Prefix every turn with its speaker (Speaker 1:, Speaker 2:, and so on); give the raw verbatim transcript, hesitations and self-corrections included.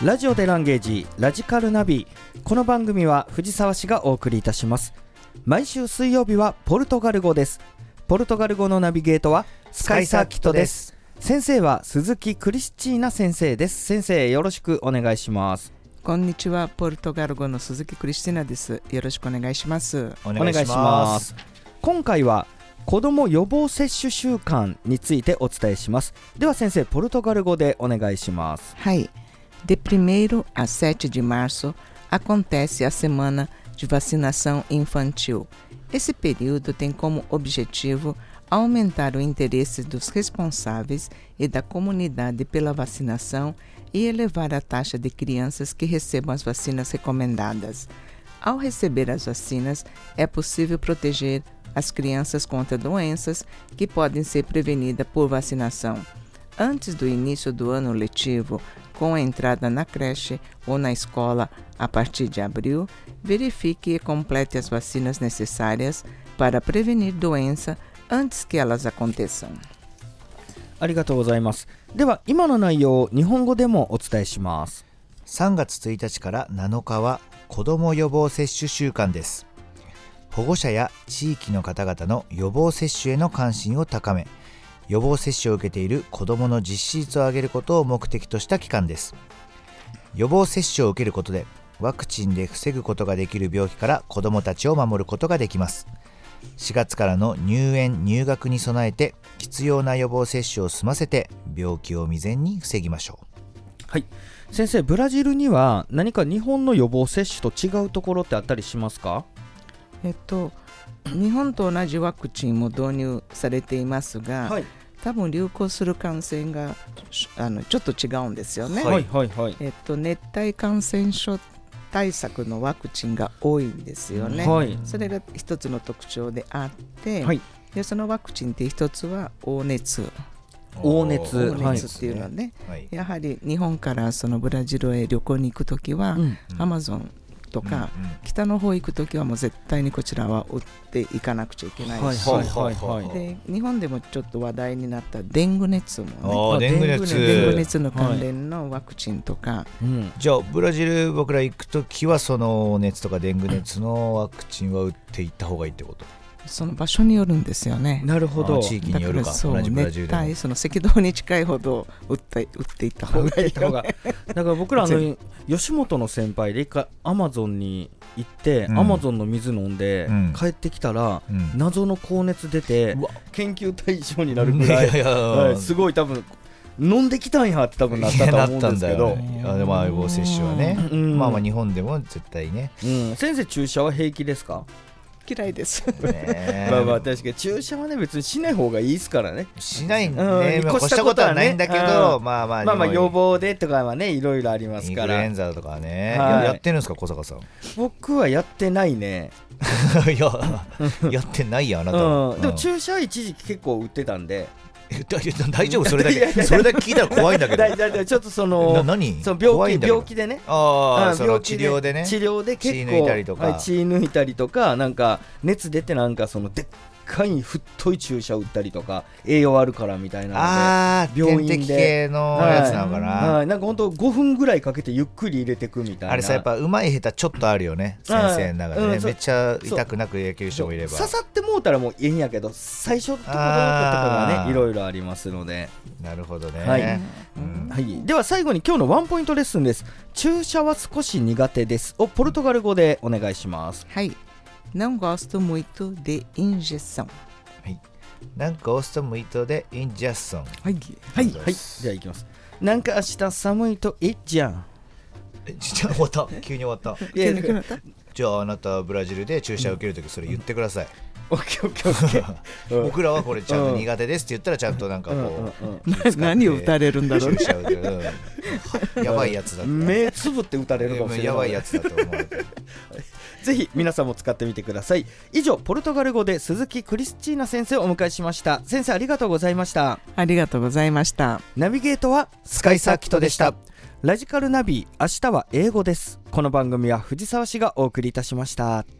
Speaker 1: ラジオでランゲージラジカルナビ。この番組は藤沢市がお送りいたします。毎週水曜日はポルトガル語です。ポルトガル語のナビゲートはスカイサーキットです。先生は鈴木クリスチーナ先生です。先生、よろしくお願いします。
Speaker 2: こんにちは、ポルトガル語の鈴木クリスティナです。よろしくお願いします。
Speaker 3: お願いします。
Speaker 1: 今回は子ども予防接種週間についてお伝えします。では先生、ポルトガル語でお願いします。
Speaker 2: はい。De primeiro a sete de março acontece a semana de vacinação infantil. Esse período tem como objetivo aumentar o interesse dos responsáveis e da comunidade pela vacinação e elevar a taxa de crianças que recebam as vacinas recomendadas. Ao receber as vacinas, é possível proteger as crianças contra doenças que podem ser prevenidas por vacinação. Antes do início do ano letivo, com a entrada na creche ou na escola a partir de abril, verifique e complete as vacinas necessárias para prevenir doença antes que elas aconteçam.
Speaker 1: ありがとうございます。では今の内容を日本語でもお伝えします。
Speaker 3: さんがつついたちからなのかは子ども予防接種週間です。保護者や地域の方々の予防接種への関心を高め、予防接種を受けている子どもの実施率を上げることを目的とした期間です。予防接種を受けることでワクチンで防ぐことができる病気から子どもたちを守ることができます。しがつからの入園入学に備えて必要な予防接種を済ませて病気を未然に防ぎましょう。
Speaker 1: はい、先生、ブラジルには何か日本の予防接種と違うところってあったりしますか？
Speaker 2: えっと日本と同じワクチンも導入されていますが、はい、多分流行する感染があのちょっと違うんですよね。
Speaker 1: はいはいはい。
Speaker 2: えっと、熱帯感染症対策のワクチンが多いんですよね、はい、それが一つの特徴であって、はい、でそのワクチンって一つは黄熱
Speaker 1: 黄熱
Speaker 2: 黄熱っていうのはね、はい、やはり日本からそのブラジルへ旅行に行くときは、うん、アマゾンとか、うんうん、北の方行くときはもう絶対にこちらは打っていかなくちゃいけないし、はいはいはいはい、で日本でもちょっと話題になったデング熱もね、
Speaker 3: デング熱
Speaker 2: デング熱の関連のワクチンとか、はいうん、
Speaker 3: じゃあブラジル僕ら行くときはその熱とかデング熱のワクチンは打っていった方がいいってこと？
Speaker 2: その場所によるんですよね。
Speaker 1: なるほど。
Speaker 3: 地域によるか。
Speaker 2: そう、熱帯その赤道に近いほど打って打っていった方がいいよね。
Speaker 1: だから僕らあの吉本の先輩で一回アマゾンに行って、うん、アマゾンの水飲んで、うん、帰ってきたら、うん、謎の高熱出て研究対象になるぐらい、いやいや、はい、すごい多分飲んできたんやって多分なったと思うんですけど、
Speaker 3: ね、あでも予防接種はね、うん、まあまあ日本でも絶対ね、
Speaker 1: うん、先生注射は平気ですか？
Speaker 2: 嫌いです
Speaker 1: ねまあまあ確かに注射はね別にしない方がいいですからね。
Speaker 3: しないんで、ねうん、越したことはないんだけど、まあまあ
Speaker 1: まあまあ予防でとかはねいろいろありますから。
Speaker 3: インフルエンザとかね、はい、やってるんですか小坂さん？
Speaker 1: 僕はやってないね
Speaker 3: いややってないやあなたは、
Speaker 1: うん、でも注射は一時期結構打ってたんで
Speaker 3: 大丈夫それだけそれだけ聞いたら怖いんだけど
Speaker 1: だだだちょっとその
Speaker 3: 何
Speaker 1: その病気病気でね
Speaker 3: ああその治療でね
Speaker 1: 治療で結構
Speaker 3: 血抜いたりとか、
Speaker 1: はい、血抜いたりとかなんか熱出てなんかそのでっかい太い注射打ったりとか栄養あるからみたいなので
Speaker 3: あー
Speaker 1: 病院で
Speaker 3: 点滴系のやつなのかな、
Speaker 1: はいはい、なんかほんとごふんぐらいかけてゆっくり入れてくみたいな。
Speaker 3: あれさやっぱうまい下手ちょっとあるよね先生の中でね、うん、めっちゃ痛くなく野球してもいれば
Speaker 1: 刺さってもうたらもういいんやけど最初のところとかがねいろいろありますので。
Speaker 3: なるほどね、
Speaker 1: はいうんはい、では最後に今日のワンポイントレッスンです。注射は少し苦手ですをポルトガル語でお願いします。
Speaker 2: はい、Não gosto muito de injeção。
Speaker 3: はい。Não gosto muito de injeção。
Speaker 1: はい、はい、はい。じゃあいきます。なんか明日寒いといいじゃん。
Speaker 3: え、じゃあ終わった。急に終わった。
Speaker 2: 急に終わった。
Speaker 3: じゃああなたブラジルで注射を受けるときそれ言ってください。
Speaker 1: オッケーオッケーオッケー。
Speaker 3: 僕らはこれちゃんと苦手ですって言ったらちゃんとなんかこう、うんうん
Speaker 2: うん、何を打たれるんだろうね。
Speaker 3: やばいやつだと。
Speaker 1: 目つぶって打たれるかもしれない。
Speaker 3: やばいやつだと思う。
Speaker 1: ぜひ皆さんも使ってみてください。以上ポルトガル語で鈴木クリスチーナ先生をお迎えしました。先生ありがとうございました。
Speaker 2: ありがとうございました。
Speaker 1: ナビゲートはスカイサーキットでした。ラジカルナビ、明日は英語です。この番組は藤沢市がお送りいたしました。